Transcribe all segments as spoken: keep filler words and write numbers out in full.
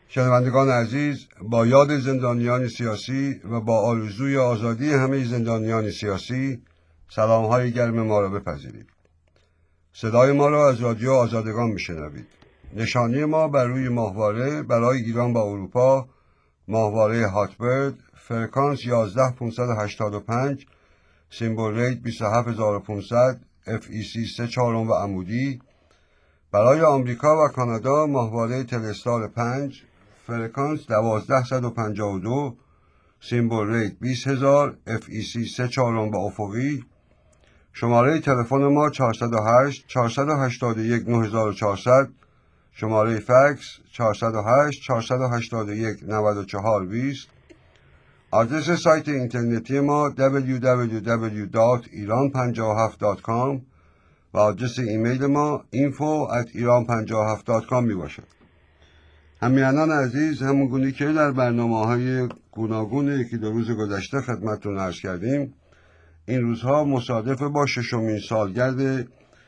شنوندگان عزیز، با یاد زندانیان سیاسی و با آرزوی آزادی همه زندانیان سیاسی، سلام‌های گرم ما را بپذیرید. صدای ما را از رادیو آزادگان میشنوید. نشانی ما بر روی ماهواره برای ایران با اروپا، ماهواره هاتبرد، فرکانس یازده هزار و پانصد و هشتاد و پنج، سیمبل ریت بیست و هفت هزار و پانصد، اف ای سی سه چهارم و عمودی. برای آمریکا و کانادا ماهواره تلستار پنج، فرکانس دوازده هزار صد و پنجاه و دو، سیمبل ریت بیست هزار، اف ای سی سه چهارم و افقی. شماره تلفن ما چهارصد و هشت چهارصد و هشتاد و یک نه هزار و چهارصد، شماره فکس چهارصد و هشت چهارصد و هشتاد و یک نود و چهار بیست. آدرس سایت اینترنتی ما دبلیو دبلیو دبلیو دات ایران پنجاه و هفت دات کام و آدرس ایمیل ما اینفو ات ایران پنجاه و هفت دات کام می باشد. همیهنان عزیز، همون گونه که در برنامه‌های گوناگون یکی دو روز گذشته خدمتتون عرض کردیم، این روزها مصادف با ششمین سالگرد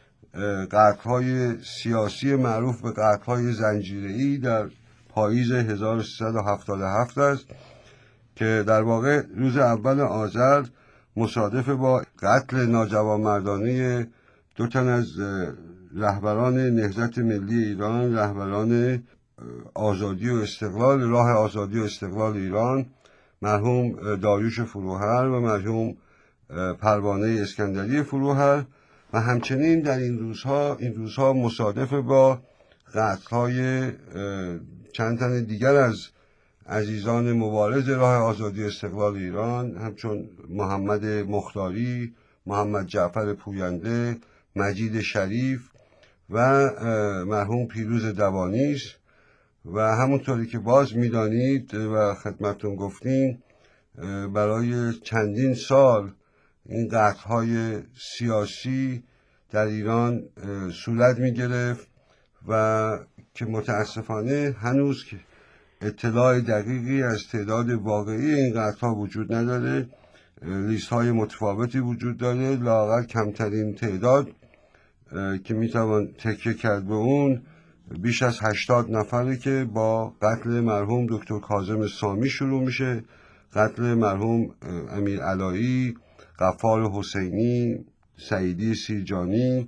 قتل‌های سیاسی معروف به قتل‌های زنجیره‌ای در پاییز هزار و سیصد و هفتاد و هفت است که در واقع روز اول آذر مصادف با قتل ناجوانمردانه دو تن از رهبران نهضت ملی ایران، رهبران آزادی و استقلال، راه آزادی و استقلال ایران، مرحوم داریوش فروهر و مرحوم پروانه اسکندری فروهر، و همچنین در این روزها این روزها مصادف با قتل‌های چند تن دیگر از عزیزان مبارز راه آزادی و استقلال ایران، همچون محمد مختاری، محمد جعفر پوینده، مجید شریف و مرحوم پیروز دوانیش. و همونطوری که باز میدانید و خدمتتون گفتیم، برای چندین سال این قتل‌های سیاسی در ایران صورت می‌گرفت و که متاسفانه هنوز که اطلاع دقیقی از تعداد واقعی این قتل‌ها وجود نداره. لیست‌های متفاوتی وجود داره، لااقل کمترین تعداد که میتوان تکیه کرد به اون بیش از هشتاد نفره که با قتل مرحوم دکتر کاظم سامی شروع میشه، قتل مرحوم امیر علایی، غفار حسینی، سعیدی سیرجانی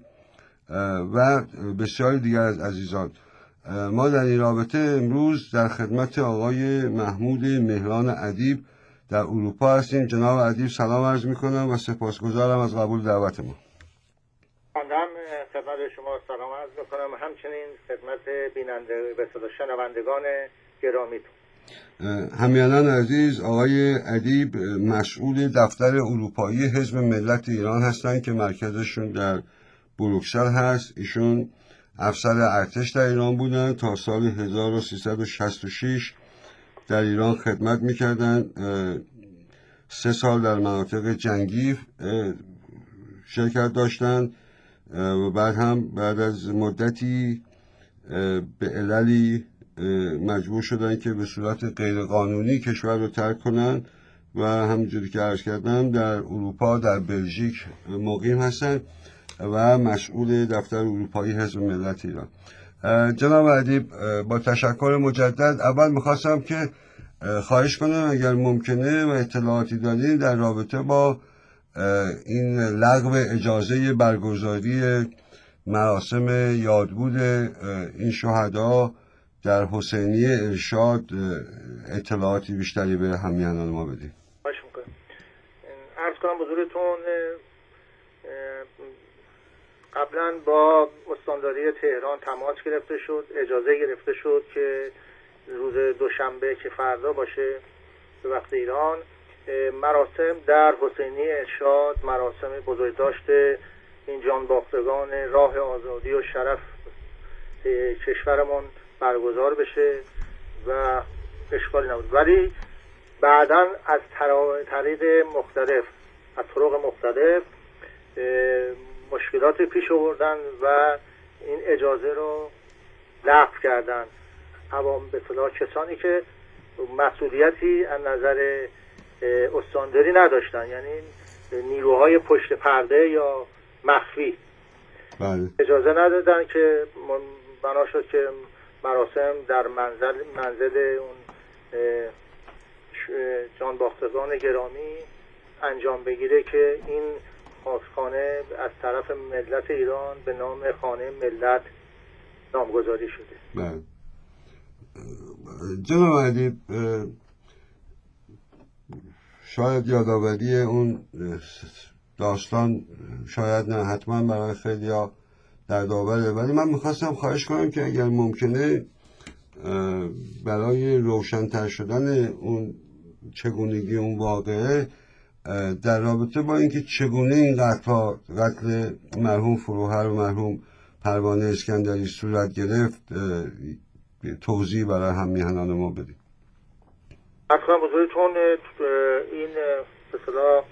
و بسیاری دیگر از عزیزان. ما در این رابطه امروز در خدمت آقای محمود مهران ادیب در اروپا هستیم. جناب ادیب سلام عرض میکنم و سپاسگزارم از قبول دعوت ما. من خدمت شما سلام عرض میکنم، همچنین خدمت بیننده و شنوندگان گرامیتون. همیهنان عزیز، آقای ادیب مسئول دفتر اروپایی حزب ملت ایران هستند که مرکزشون در بروکسل هست. ایشون افسر ارتش در ایران بودن، تا سال هزار و سیصد و شصت و شش در ایران خدمت میکردن. سه سال در مناطق جنگی شرکت داشتن و بعد هم بعد از مدتی به عللی مجبور شدن که به صورت غیرقانونی کشور رو ترک کنن و همونجوری که عرض کردم در اروپا، در بلژیک مقیم هستن و مسئول دفتر اروپایی حزب ملت ایران. جناب ادیب، با تشکر مجدد، اول میخواستم که خواهش کنم اگر ممکنه و اطلاعاتی دارین در رابطه با این لغو اجازه برگزاری مراسم یادبود این شهدا در حسینیه ارشاد اطلاعاتی بیشتری به همیهنان ما بدید. خواهش میکنم. عرض کنم حضورتون قبلا با استانداری تهران تماس گرفته شد، اجازه گرفته شد که روز دوشنبه که فردا باشه به وقت ایران، مراسم در حسینیه ارشاد، مراسم بزرگداشت این جانباختگان راه آزادی و شرف کشورمون برگزار بشه و اشکالی نبود. ولی بعداً از طریق مختلف از طرق مختلف مشکلات پیش آوردن و این اجازه رو لغو کردن. عوام به اصطلاح کسانی که مسئولیتی از نظر استانداری نداشتن، یعنی نیروهای پشت پرده یا مخفی، بله. اجازه ندادن که بنا شد که مراسم در منزل منزل اون جانباختگان گرامی انجام بگیره که این خانه از طرف ملت ایران به نام خانه ملت نامگذاری شده. بله. جناب ادیب، شاید یادآوری اون داستان شاید نه حتما برای خیلیا دردآوره، ولی من میخواستم خواهش کنم که اگر ممکنه برای روشن‌تر شدن اون چگونگی اون واقعه در رابطه با اینکه چگونه این قتل قتل مرحوم فروهر و مرحوم پروانه اسکندری صورت گرفت توضیح برای هم میهنان ما بدید. اصلا بزرگتون این به اصطلاح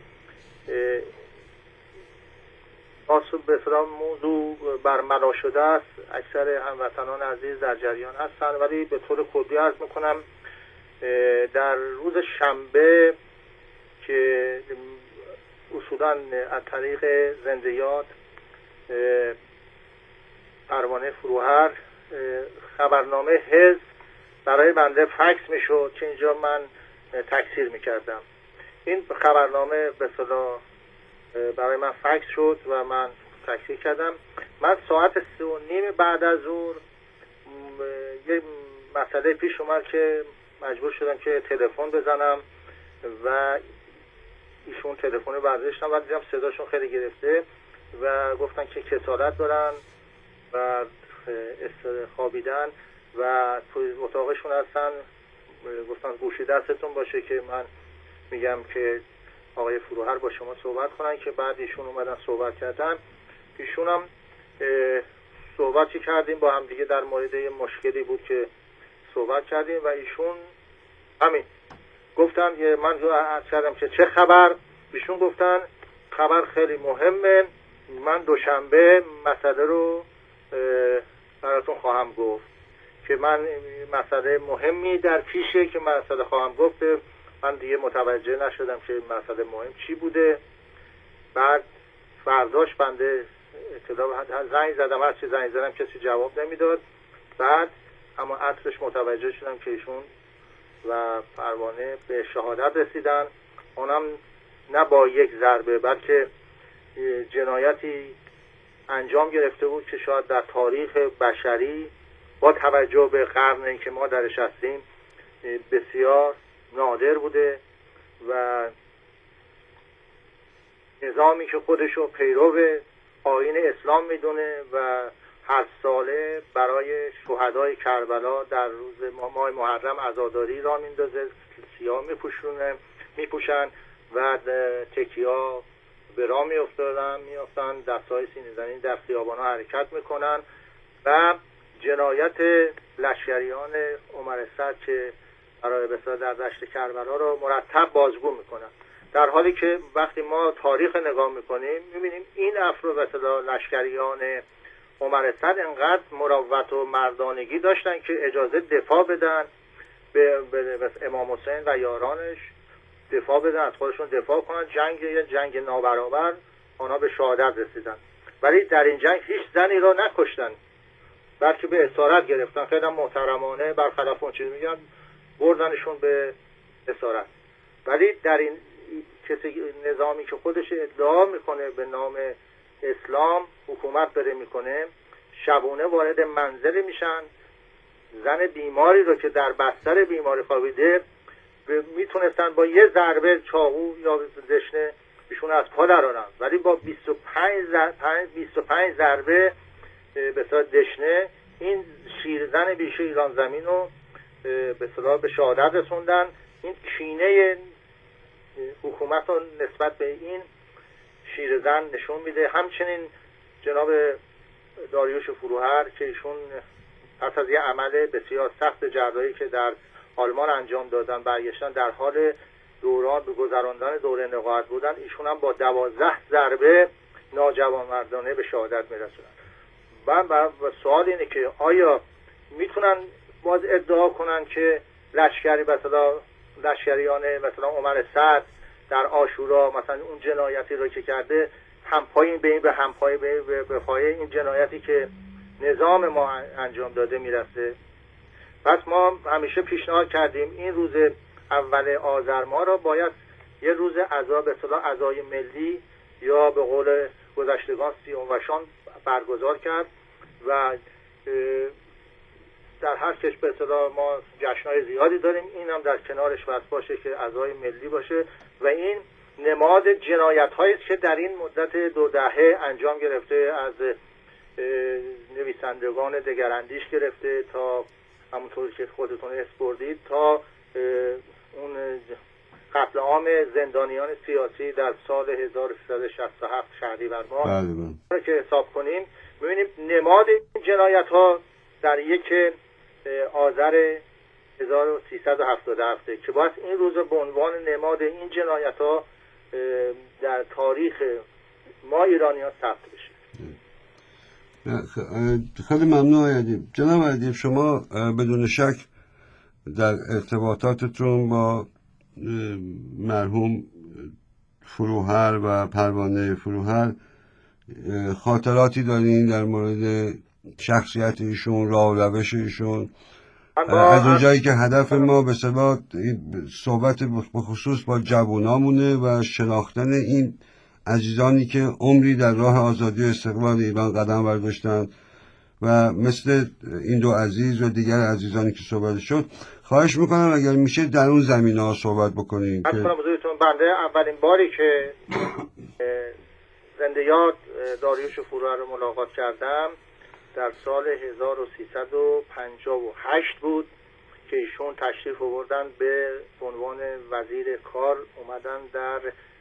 به اصطلاح موضوع برملا شده است. اکثر هموطنان عزیز در جریان هستند، ولی به طور کلی عرض میکنم در روز شنبه که اصولا از طریق زنده یاد پروانه فروهر خبرنامه حزب برای بنده فکس میشد که اینجا من تکثیر میکردم. این خبرنامه به اصطلاح برای من فکس شد و من تکثیر کردم. من ساعت سه و نیم بعد از ظهر یه مسئله پیش اومد که مجبور شدم که تلفن بزنم و ایشون تلفن برداشتن و دیدم صداشون خیلی گرفته و گفتن که کسالت دارن و خوابیدن و توی اتاقشون هستن. گفتن گوشی دستتون باشه که من میگم که آقای فروهر با شما صحبت کنن، که بعد ایشون اومدن صحبت کردن. ایشون هم صحبتی کردیم با هم دیگه، در مورد یه مشکلی بود که صحبت کردیم و ایشون همین گفتن من عرض کردم که چه خبر. ایشون گفتن خبر خیلی مهمه، من دوشنبه مسئله رو براتون خواهم گفت، که من مسئله مهمی در پیشه که مسئله خواهم گفت. من دیگه متوجه نشدم که مسئله مهم چی بوده. بعد فرداش بنده اطلاع زنگ زدم، هر چی زنگ زدم کسی جواب نمیداد. بعد اما عصرش متوجه شدم که ایشون و پروانه به شهادت رسیدن، اونم نه با یک ضربه بلکه جنایتی انجام گرفته بود که شاید در تاریخ بشری با توجه به قرنی که ما درش هستیم بسیار نادر بوده و نظامی که خودشو پیرو آیین اسلام میدونه و هر ساله برای شهدای کربلا در روز ماه محرم عزاداری را میندازه، سیاه میپوشونه میپوشن و تکیا به راه میافتادن میافتن دستای سینه زنی در خیابانا حرکت میکنن و جنایت لشکریان عمر اسد که برای بسیار در دشت کربلا رو مرتب بازگو میکنن، در حالی که وقتی ما تاریخ نگاه میکنیم میبینیم این افراد بسیار لشکریان عمر اسد انقدر مروت و مردانگی داشتن که اجازه دفاع بدن به, به, به امام حسین و یارانش، دفاع بدن، از خودشون دفاع کنن. جنگ جنگ نابرابر آنها به شهادت رسیدن، ولی در این جنگ هیچ زنی را نکشتن بلکه به اسارت گرفتن. خیلی محترمانه برخلاف اون چیز میگن بردنشون به اسارت. ولی در این کسی نظامی که خودش ادعا میکنه به نام اسلام حکومت داره میکنه، شبونه وارد منزل میشن، زن بیماری رو که در بستر بیماری خوابیده میتونستن با یه ضربه چاقو یا دشنه ایشون از پا درارن، ولی با بیست و پنج ضربه به صورت دشنه این شیرزن بیشه ایران زمین رو به صلاح به شهادت رسوندن. این کینه حکومت رو نسبت به این شیرزن نشون میده. همچنین جناب داریوش فروهر که ایشون پس از یه عمل بسیار سخت جراحی که در آلمان انجام دادن برگشتن در حال دوران به گذراندن دوره نقاهت بودن، ایشون هم با دوازده ضربه ناجوانمردانه به شهادت میرسونن. من و سوال اینه که آیا میتونن باز ادعا کنن که لشکری مثلا لشکریان مثلا عمر اسد در عاشورا مثلا اون جنایتی رو که کرده همپای به این به همپای به به پای این جنایتی که نظام ما انجام داده میرسه؟ پس ما همیشه پیشنهاد کردیم این روز اول آذر ماه را باید یه روز عزا به اصطلاح عزای ملی یا به قول گذشتگان سیاوشان برگزار کرد و در هر کش به اصطلاح ما جشن‌های زیادی داریم، این هم در کنارش واسه باشه که عزای ملی باشه و این نماد جنایت‌هایی است که در این مدت دو دهه انجام گرفته، از نویسندگان دگراندیش گرفته تا همونطور که خودتون اسپردید تا اون قتل عام زندانیان سیاسی در سال هزار و سیصد و شصت و هفت شهریور ماه که حساب کنیم می‌بینیم نماد این جنایت‌ها در یک آذر هزار و سیصد و هفتاد و هفت که باید این روز به عنوان نماد این جنایت‌ها در تاریخ ما ایرانی‌ها ثبت بشه. خیلی ممنون ادیب. جناب ادیب، شما بدون شک در ارتباطاتتون با مرحوم فروهر و پروانه فروهر خاطراتی دارین در مورد شخصیت ایشون، راه و روش ایشون، از اونجایی که هدف ما به ثبات صحبت به خصوص با جوانامونه و شناختن این عزیزانی که عمری در راه آزادی و استقلال ایران قدم برداشتن و مثل این دو عزیز و دیگر عزیزانی که صحبت شد، خواهش میکنم اگر میشه در اون زمینه ها صحبت بکنیم. از کنم بزرگتون بنده اولین باری که زنده یاد داریوش فروهر رو ملاقات کردم در سال هزار و سیصد و پنجاه و هشت بود که ایشون تشریف آوردن به عنوان وزیر کار، اومدن در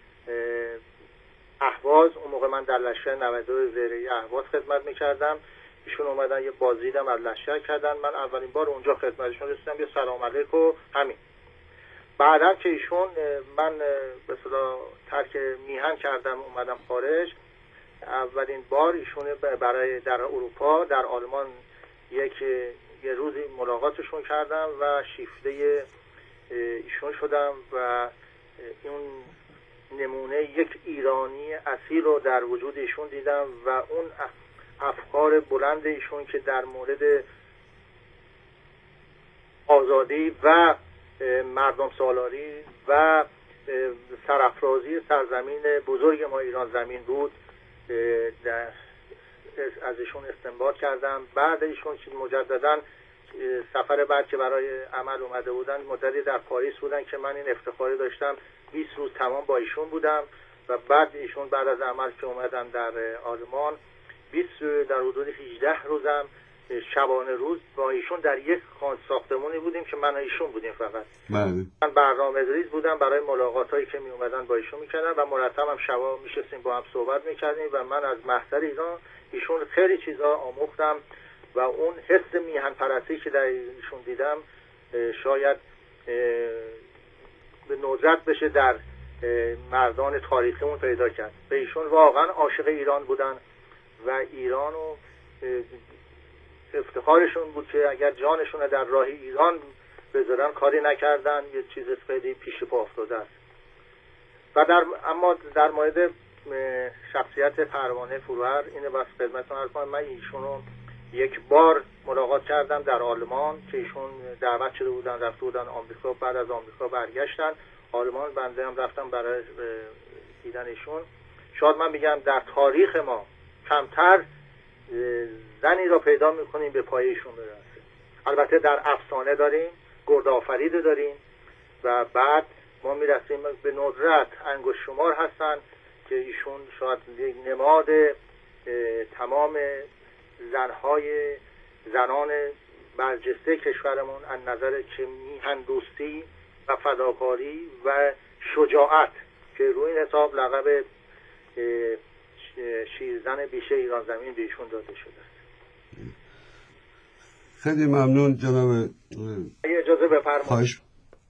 اهواز. اون موقع من در لشکر نود و دو زیره‌ای اهواز خدمت میکردم، ایشون اومدن یه بازدیدم از لشکر کردن، من اولین بار اونجا خدمتشون رسیدم، یه سلام علیک و همین. بعدا که ایشون من به اصطلاح ترک میهن کردم اومدم خارج، اولین بار ایشون برای در اروپا در آلمان یک یه روزی ملاقاتشون کردم و شیفته ایشون شدم و اون نمونه یک ایرانی اصیل رو در وجود ایشون دیدم و اون افکار بلند ایشون که در مورد آزادی و مردم سالاری و سرافرازی سرزمین بزرگ ما ایران زمین بود از ایشون استنباط کردم. بعد ایشون که مجددا سفر بعد که برای عمل اومده بودن مدتی در پاریس بودن که من این افتخاری داشتم بیست روز تمام با ایشون بودم و بعد ایشون بعد از عمل که اومدن در آلمان بیست در حدود هجده روزم شبانه روز با ایشون در یک ساختمونی بودیم که من و ایشون بودیم فقط. بله. من برنامه‌ریز بودم برای ملاقاتایی که می اومدن با ایشون میکردم و مرتب هم شبا میشستیم با هم صحبت میکردیم و من از محضر ایران ایشون خیلی چیزا آموختم و اون حس میهن پرستی که در ایشون دیدم شاید به ندرت بشه در مردان تاریخیمون پیدا کرد. به ایشون واقعا عاشق ایران بودن و ایران و افتخارشون بود که اگر جانشون در راه ایران بذارن کاری نکردن، یه چیز خیلی پیش پا افتاده است. و در اما در مورد شخصیت پروانه فروهر اینه بس خدمتتون عرض کنم، من ایشون رو یک بار ملاقات کردم در آلمان که ایشون دعوت شده بودن رفته بودن آمریکا، بعد از آمریکا برگشتن آلمان، بنده هم رفتم برای دیدن ایشون. شاید من میگم در تاریخ ما کمتر زنی را پیدا میکنیم به پای ایشون برسه. البته در افسانه داریم، گرد آفرید داریم و بعد ما میرسیم به ندرت انگشت شمار هستن که ایشون شاید یک نماد تمام زنهای زنان برجسته کشورمون از نظر که میهن دوستی و فداکاری و شجاعت که روی این حساب لقب شیرزن بیشه ایران زمین به ایشون داده شده است. خیلی ممنون جناب. اجازه بفرمایید. خواهش.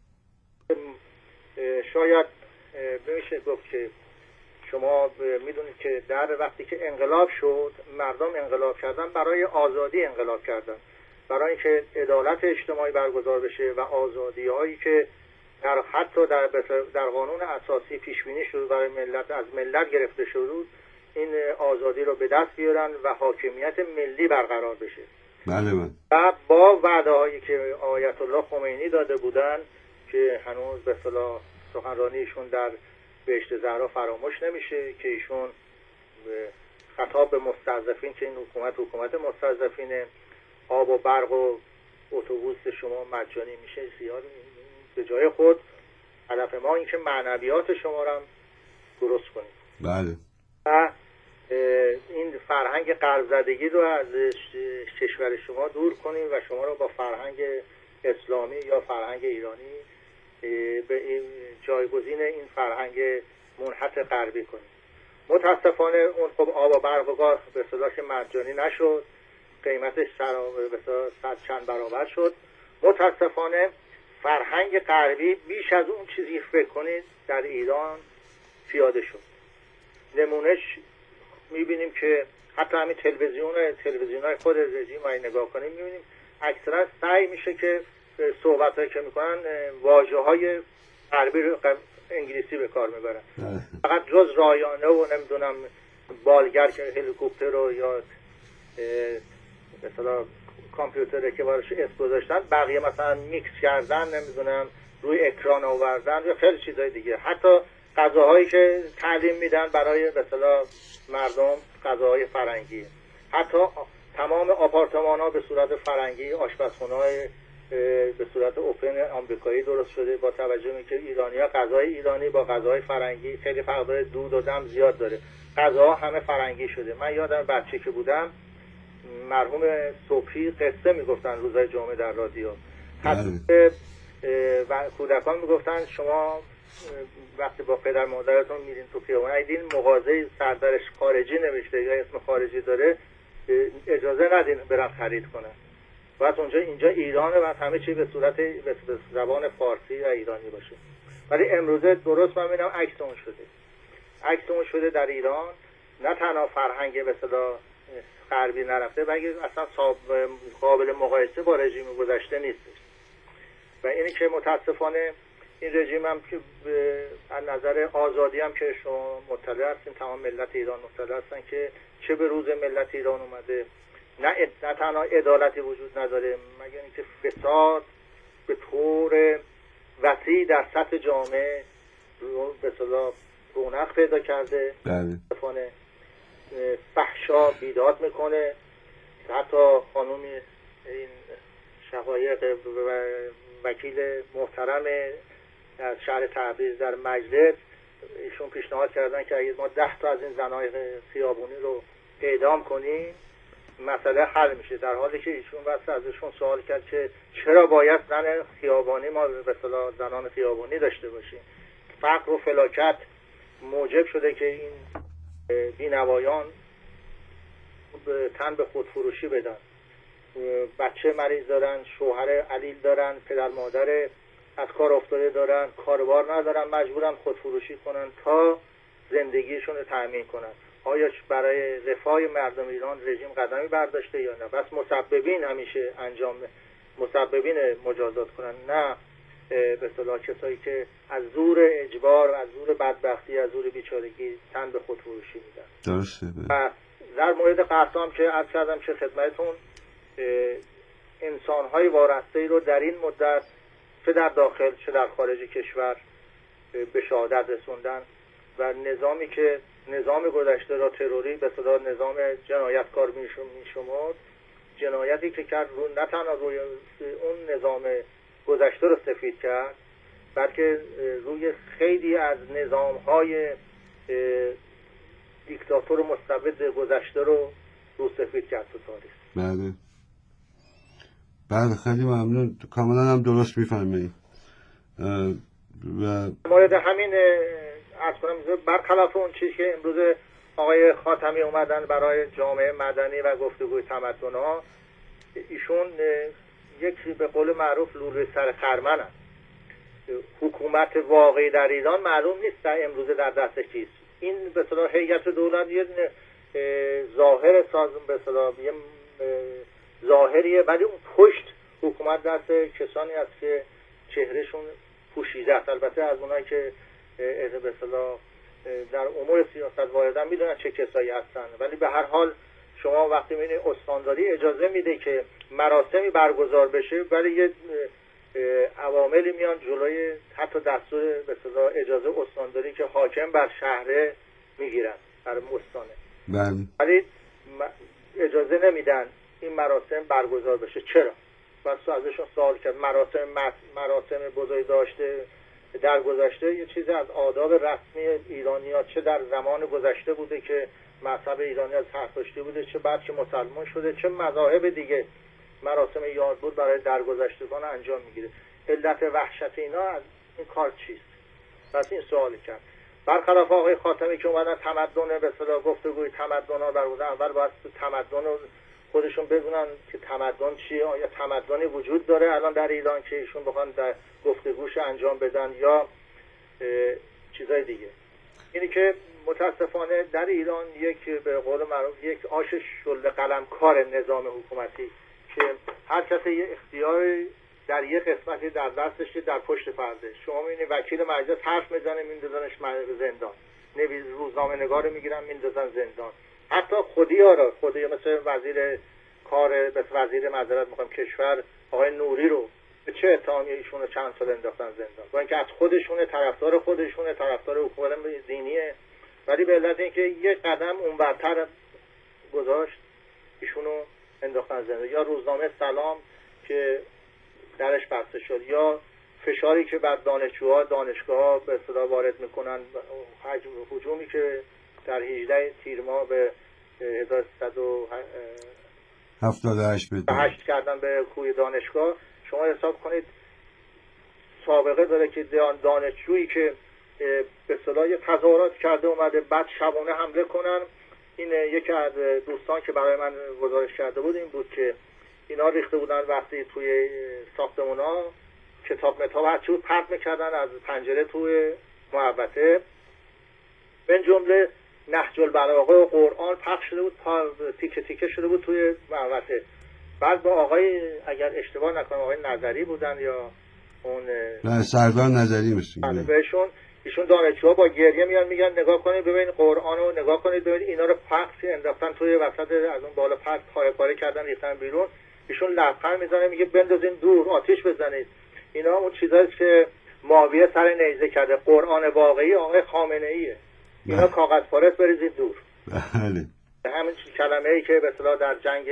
شاید بمیشه گفت که شما میدونید که در وقتی که انقلاب شد مردم انقلاب کردن برای آزادی انقلاب کردن، برای اینکه عدالت اجتماعی برگزار بشه و آزادی هایی که در حتی در در قانون اساسی پیش بینی شد برای ملت از ملت گرفته شد این آزادی رو به دست بیارن و حاکمیت ملی برقرار بشه. بله بله. و با وعده هایی که آیت الله خمینی داده بودن که هنوز به اصطلاح سخنرانیشون در بهشت زهرا فراموش نمیشه که ایشون خطاب به مستضعفین که این حکومت حکومت مستضعفینه، آب و برق و اتوبوس شما مجانی میشه زیاد به جای خود، هدف ما این که معنویات شما رو هم درست کنیم. بله. و این فرهنگ قرض‌زدگی رو از کشور شما دور کنیم و شما رو با فرهنگ اسلامی یا فرهنگ ایرانی به این جایگزین این فرهنگ منحط غربی کنیم. متاسفانه اون خب آب و برق و گاز به اصطلاح مجانی نشد، قیمتش به صد چند برابر شد. متاسفانه فرهنگ غربی بیش از اون چیزی فکر کنید در ایران پیاده شد. نمونهش میبینیم که حتی همین تلویزیون تلویزیون‌های خود رژیم رو نگاه کنیم میبینیم اکثرا سعی میشه که صحبتایی که میکنن واژه‌های غربی رو انگلیسی به کار میبرن. فقط جز رایانه و نمیدونم بالگر که هلیکوپتر رو یا مثلا کامپیوتر که براش اسم گذاشتن، بقیه مثلا میکس کردن، نمیدونم روی اکران آوردن یا خیلی چیزای دیگه. حتی غذاهایی که تعلیم میدن برای مثلا مردم غذاهای فرنگی، حتی تمام آپارتمان‌ها به صورت فرنگی، آشپزخونه‌های به صورت اوپن آمریکایی درست شده با توجه به که ایرانی‌ها غذای ایرانی با غذای فرنگی خیلی فرق داره، دود و دم زیاد داره، غذاها همه فرنگی شده. من یادم بچه که بودم مرحوم صبحی قصه میگفتن روزهای جمعه در رادیو، حتی و کودکان میگفتن شما وقتی با پدر مادرتون میرین تو خیابون دیدین مغازه سردرش خارجی نوشته یا اسم خارجی داره، اجازه ندین برن خرید کنن. بعد اونجا اینجا ایرانه و همه چی به صورت به زبان فارسی و ایرانی باشه. ولی امروزه درست من میبینم عکس اون شده. عکس اون شده در ایران. نه تنها فرهنگ به اصطلاح غربی نرفته بلکه اصلا قابل مقایسه با رژیم گذشته نیستش. و اینی که متاسفانه این رژیم هم که از نظر آزادی هم که شما مطلع هستین، تمام ملت ایران مطلع هستن که چه به روز ملت ایران اومده، نه نه تنها عدالتی وجود نداره مگر اینکه فساد به طور وسیع در سطح جامعه به اصطلاح رونق پیدا کرده. بله. فحشا بیداد میکنه. حتی خانومی این شقایق وکیل محترم از شهر تبریز در مجلس ایشون پیشنهاد کردن که اگه ما ده تا از این زنای خیابونی رو اعدام کنیم مسئله حل میشه، در حالی که ایشون واسه ازشون سوال کرد که چرا باید زن خیابانی ما به اصطلاح زنان خیابانی داشته باشیم. فقر و فلاکت موجب شده که این بینوایان تن به خودفروشی بدن، بچه مریض دارن، شوهر علیل دارن، پدر مادر از کار افتاده دارن، کاروبار ندارن، مجبورن خودفروشی کنن تا زندگیشون رو تأمین کنن. آیا برای رفاه مردم ایران رژیم قدمی برداشته یا نه؟ بس مسببین همیشه انجام مسببین مجازات کنن، نه به اصطلاح کسایی که از زور اجبار، از زور بدبختی، از زور بیچارگی تن به خودفروشی میدن. درسته. و در مورد قحطی هم که عرض کردم که خدمتتون انسان‌های وارسته رو در این مدت چه در داخل چه در خارج کشور به شهادت رسوندن و نظامی که نظام گذشته را تروری به اصطلاح نظام جنایتکار میشمرد، جنایتی که کرد رو نه تنها روی اون نظام گذشته رو سفید کرد بلکه روی خیلی از نظام‌های دیکتاتور مستبد گذشته رو رو سفید کرد تو تاریخ. بله بله خیلی ممنون، کاملا هم درست میفرمایید. و مورد همین از کنم برخلاف اون چیزی که امروز آقای خاتمی اومدن برای جامعه مدنی و گفتگوی تمدن ها، ایشون یک به قول معروف لوله سر خرمن هست. حکومت واقعی در ایران معلوم نیست در امروز در دست کیست. این به اصطلاح هیئت دولت یه ظاهر ساز به اصطلاح یه ظاهریه، ولی اون پشت حکومت دست کسانی است که چهرهشون پوشیده است. البته از اونایی که به اصطلاح در امور سیاست واردن میدونن چه کسایی هستن، ولی به هر حال شما وقتی میبینید استانداری اجازه میده که مراسمی برگزار بشه، ولی یه عواملی میان جلوی حتی دستور به اصطلاح اجازه استانداری که حاکم بر شهره میگیرن برای استانه، بله. ولی اجازه نمیدن این مراسم برگزار بشه. چرا؟ بس ازشون سوال کرد. مراسم مراسم بزرگ داشته در گذشته یه چیزی از آداب رسمی ایرانی‌ها، چه در زمان گذشته بوده که مذهب ایرانی از زرتشتی بوده، چه بعد که مسلمان شده، چه مذاهب دیگه مراسم یاد بود برای درگذشتگان انجام میگیره. علت وحشت اینا از این کار چیست؟ پس این سوالی کرد. برخلاف آقای خاتمی که اومدن تمدن به اصطلاح گفتگوی تمدن‌ها برگزار، اول باید تمدن رو خودشون بدونن که تمدن چیه، آیا تمدنی وجود داره الان در ایران که ایشون بخوان در گفتگوش انجام بدن یا چیزای دیگه. اینی که متاسفانه در ایران یک به قول معروف یک آش شل قلمکار نظام حکومتی که هر کسی یه اختیاری در یک قسمتی در دستش در پشت پرده. شما میبینید وکیل مجلس حرف میزنه میندازنش زندان، نویس روزنامه نگار میگیرن میندازن زندان، حتی خودی ها را خودی مثل وزیر کار به وزیر معذرت میخوام کشور آقای نوری رو به چه اتهامی ایشون رو چند سال انداختن زندان، با اینکه از خودشونه، طرفدار خودشونه، طرفدار حکومت دینیه، ولی به علت اینکه یک قدم اونورتر گذاشت ایشونو انداختن زندان. یا روزنامه سلام که درش بسته شد، یا فشاری که بر دانشجوها دانشگاه‌ها به اصطلاح وارد میکنن، حجم هجومی که در هجده تیر ماه به هزار و سیصد و هفتاد و هشت هشت کردن به کوی دانشگاه. شما حساب کنید سابقه داره که دانشجویی که به اصطلاح تظاهرات کرده اومده بعد شبانه حمله کنن. این یکی از دوستان که برای من گزارش کرده بود این بود که اینا ریخته بودن وقتی توی ساختمونا کتاب متاب هرچی بود پرت میکردن از پنجره توی محوطه، من جمله نهج البلاغه و قرآن پخش شده بود، تیکه تیکه شده بود توی محوطه. بعد با آقای اگر اشتباه نکنم آقای نظری بودن یا اون نه سردار نظری میشه بهشون، ایشون دانشجوها با گریه میان میگن نگاه کنید ببینید قرآن رو نگاه کنید ببینید اینا رو پخش انداختن توی وسط از اون بالا پرت پاره پاره کردن ریختن بیرون. ایشون لبخند میزنه میگه بندازین دور آتیش بزنید. اینا اون چیزاییه که معاویه سر نیزه کرده، قرآن واقعی آقای خامنه ایه، اینا کاغذ پاره بریزید دور. بله همین کلمه‌ای که به اصطلاح در جنگ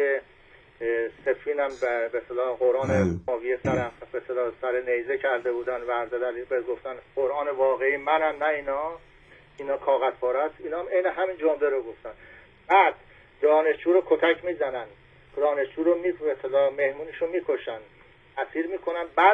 سفین هم به اصطلاح قرآن معاویه سر به اصطلاح سر نیزه کرده بودن ورزدن به گفتن قرآن واقعی منم نه اینا اینا کاغذ پاره است. اینا هم عین همین جمله رو گفتن. بعد دانشجو رو کتک میزنن، دانشجو رو می به اصطلاح مهمونیشو میکشن، اسیر میکنن. بعد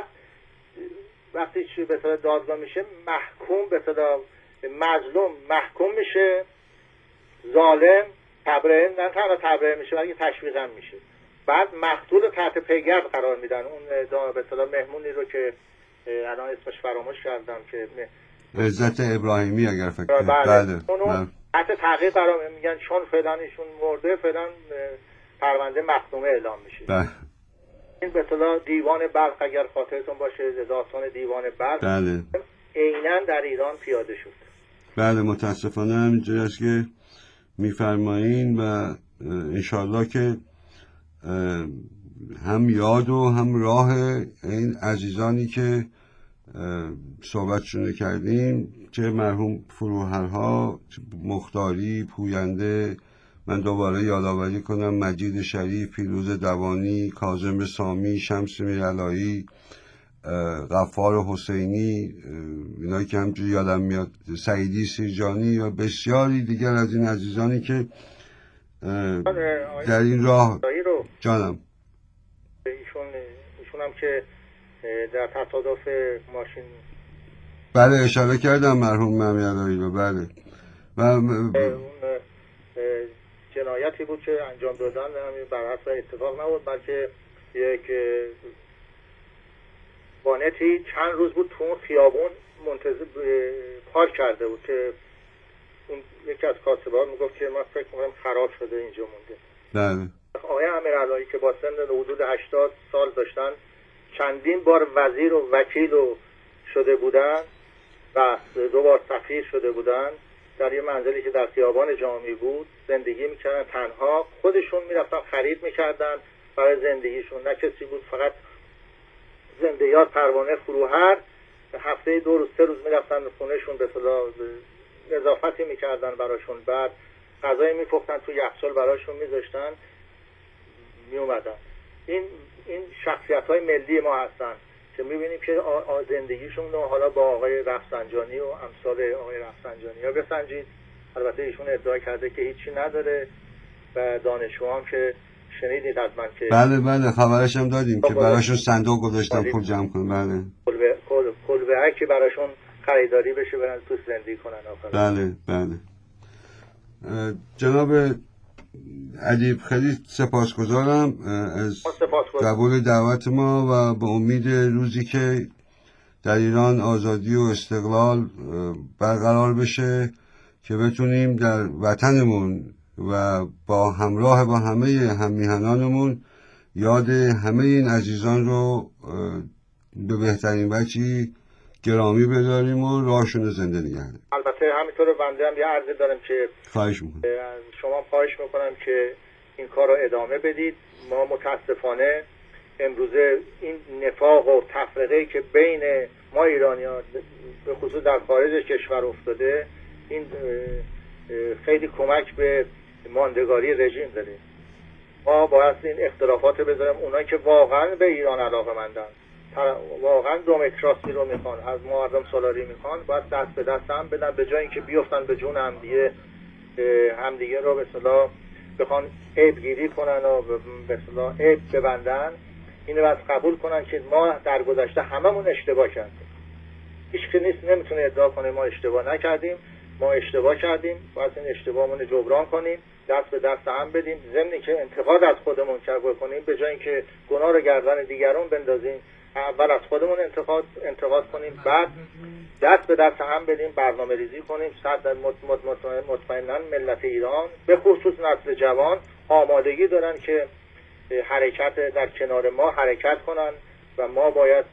وقتی چی به اصطلاح دادگاه میشه محکوم به اصطلاح مظلوم محکوم میشه، ظالم تبرئه نه تنها تبرئه میشه بلکه تشویق هم میشه. بعد مقتول رو تحت پیگرد قرار میدن. اون به اصطلاح مهمونی رو که الان اسمش فراموش کردم که عزت ابراهیمی اگر فکر کنم بله, بله. اونو تحت تعقیب قرار میگن چون فعلا ایشون مرده فعلا پرونده مختومه اعلام میشه. بله. این به اصطلاح دیوان برق اگر خاطرتون باشه داستان دیوان برق بله عیناً در ایران پیاده شد. بله متاسفانه همینجوری است که میفرمایین و انشالله که هم یاد و هم راه این عزیزانی که صحبتشون کردیم، چه مرحوم فروهرها، مختاری، پوینده، من دوباره یادآوری کنم مجید شریف، پیروز دوانی، کاظم سامی، شمس میرعلایی، غفار حسینی، اینایی که همجوری یادم میاد، سعیدی سیرجانی و بسیاری دیگر از این عزیزانی که در این راه جانم ایشون ایشون هم که در تصادف ماشین بله اشاره کردم مرحوم میرعلایی رو. بله و اون جنایتی بود که انجام دادن همین بر حسب اتفاق نبود بلکه یک وانتی چند روز بود تو اون خیابون منتظر پارک کرده بود که اون یکی از کاسب‌ها میگفت که من فکر می‌کنم خراب شده اینجا مونده. بله. آقای امیرعلایی که با سن حدود هشتاد سال داشتن چندین بار وزیر و وکیل و شده بودن و دو بار سفیر شده بودن در یه منزلی که در خیابان جامی بود زندگی میکردن تنها. خودشون میرفتن خرید میکردن برای زندگیشون، نه کسی بود. فقط زنده یاد پروانه فروهر هفته دو روز سه روز میرفتن خونهشون، به اصطلاح اضافتی میکردن براشون، بعد غذای میپختن تو یخچال براشون میذاشتن میومدن. این این شخصیت های ملی ما هستن که میبینیم که زندگیشون رو حالا با آقای رفسنجانی و امثال آقای رفسنجانی ها بسنجید. البته ایشون ادعا کرده که هیچی نداره و دانشجوها هم که شنیدید از من که بله بله خبرش هم دادیم که براشون صندوق گذاشتن پول جمع کنن. بله کلبه کلبه که براشون خریداری بشه برن تو زندگی کنن. آخر بله بله جناب ادیب خیلی سپاسگزارم از قبول دعوت ما و به امید روزی که در ایران آزادی و استقلال برقرار بشه که بتونیم در وطنمون و با همراه با همه هممیهنانمون یاد همه این عزیزان رو به بهترین وجهی گرامی بداریم و راهشون رو زنده نگه داریم. البته همینطور بنده هم یه عرضی دارم که خواهش میکنم از شما خواهش میکنم که این کار رو ادامه بدید. ما متاسفانه امروزه این نفاق و تفرقه که بین ما ایرانیان به خصوص در خارج کشور افتاده، این خیلی کمک به ماندگاری رژیم داره. ما باید این اختلافات بذاریم. اونایی که واقعا به ایران علاقه‌مندن، واقعا دموکراسی رو میخوان، از معظم سالاری میخوان، باید دست به دست هم بدن، به جای اینکه بیفتن به جون همدیگه همدیگه رو به اصطلاح بخوان عیب گیری کنن و به اصطلاح عیب ببندن. اینو باید قبول کنن که ما در گذشته هممون اشتباه کردیم. هیچ کی نیست نمیتونه ادعا کنه ما اشتباه نکردیم. ما اشتباه کردیم، باید این اشتباهمون جبران کنیم، دست به دست هم بدیم. ضمن که انتقاد از خودمون کنیم، به جای اینکه گناه رو گردن دیگران بندازیم، اول از خودمون انتقاد انتقاد کنیم، بعد دست به دست هم بدیم، برنامه ریزی کنیم. صد مطمئنا ملت ایران به خصوص نسل جوان آمادگی دارن که حرکت در کنار ما حرکت کنن و ما باید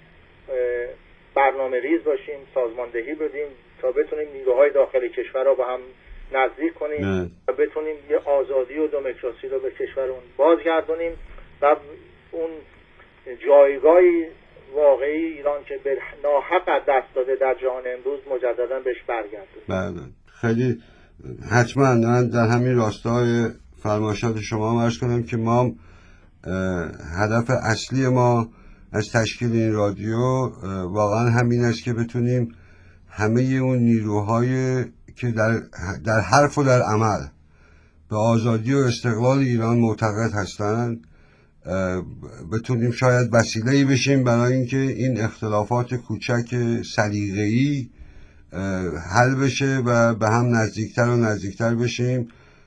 برنامه ریز باشیم، سازماندهی بدیم تا بتونیم نیروهای داخل کشور رو با هم نزدیک کنیم نه. و بتونیم یه آزادی و دموکراسی رو به کشورمون بازگردونیم و اون جایگاهی واقعی ایران که به ناحق از دست داده در جهان امروز مجددا بهش برگردونیم. بله خیلی حتما من در همین راستای فرمایشات شما عرض کنم که ما هدف اصلی ما از تشکیل این رادیو واقعا همین است که بتونیم همه اون نیروهای که در, در حرف و در عمل به آزادی و استقلال ایران معتقد هستند بتونیم شاید وسیله‌ای بشیم برای اینکه این اختلافات کوچک سلیقه‌ای حل بشه و به هم نزدیکتر و نزدیکتر بشیم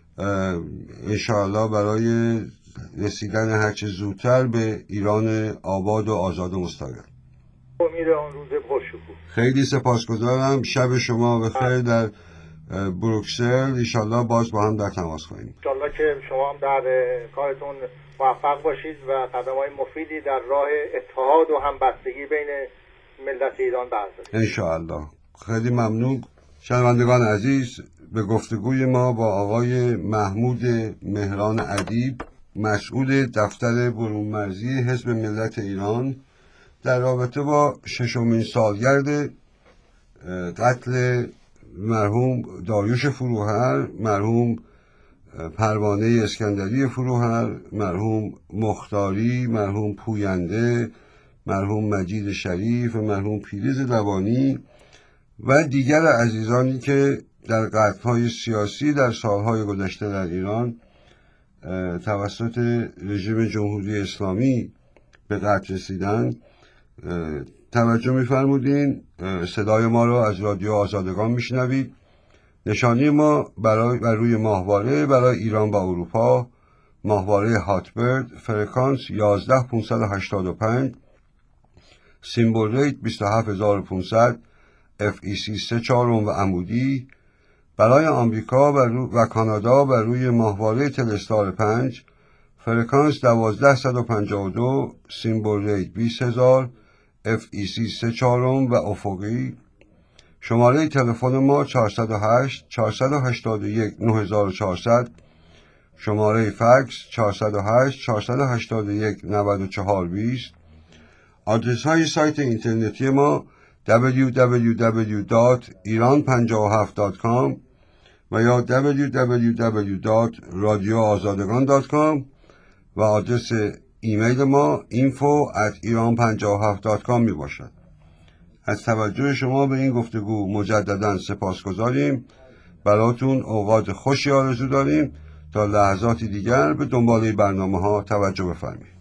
انشاءالله برای رسیدن هرچه زودتر به ایران آباد و آزاد و مستقل. امید آن روز خوششکوه. خیلی سپاسگزارم. شب شما بخیر در بروکسل. انشاءالله باز با هم در تماس خواهیم. انشاءالله که شما هم در کارتون موفق باشید و قدم‌های مفیدی در راه اتحاد و همبستگی بین ملت ایران بردارید. انشاءالله. خیلی ممنون. شنوندگان عزیز، به گفتگوی ما با آقای محمود مهران ادیب مسئول دفتر برون‌مرزی حزب ملت ایران در رابطه با ششمین سالگرد قتل مرحوم داریوش فروهر، مرحوم پروانه اسکندری فروهر، مرحوم مختاری، مرحوم پوینده، مرحوم مجید شریف و مرحوم پیروز دوانی و دیگر عزیزانی که در قتل‌های سیاسی در سالهای گذشته در ایران توسط رژیم جمهوری اسلامی به قتل رسیدند توجه می‌فرمودین. صدای ما را از رادیو آزادگان میشنوید. نشانی ما برای بر روی ماهواره برای ایران و اروپا ماهواره هاتبرد فرکانس یازده هزار پانصد و هشتاد و پنج، سیمبل ریت بیست و هفت هزار و پانصد، اف ای سی سه چهارم و عمودی. برای آمریکا و, رو و کانادا بر روی ماهواره تلستار پنج فرکانس دوازده هزار صد و پنجاه و دو، سیمبل ریت بیست هزار، اف ای سی سه چهارم و افقی. شماره تلفن ما چهارصد و هشت چهارصد و هشتاد و یک نه هزار و چهارصد، شماره فکس چهارصد و هشت چهارصد و هشتاد و یک نود و چهار بیست. آدرس های سایت اینترنتی ما دبلیو دبلیو دبلیو دات ایران پنجاه و هفت دات کام و یا دبلیو دبلیو دبلیو دات رادیو آزادگان دات کام و آدرس ایمیل ما اینفو ات ایران پنجاه و هفت دات کام می باشد. از توجه شما به این گفتگو مجددا سپاسگزاریم. براتون اوقات خوشی آرزو داریم. تا لحظاتی دیگر به دنباله برنامه ها توجه بفرمایید.